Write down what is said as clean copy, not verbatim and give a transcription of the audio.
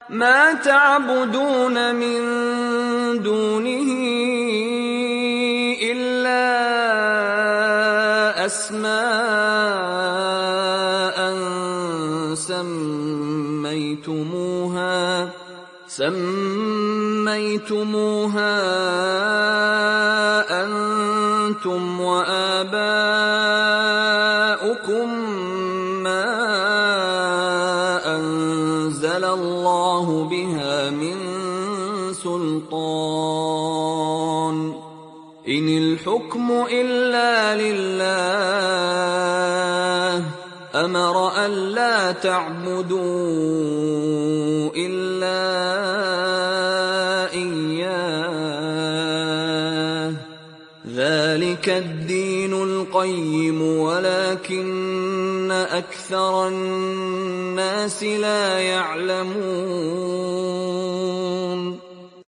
ما تعبدون من دونه إلا أسماء سميتموها أنتم وآباؤكم ما أنزل الله بها من سلطان إن الحكم إلا لله أمر ألا تعبدوا إلا إياه ذلك الدين القيم ولكن أكثر الناس لا يعلمون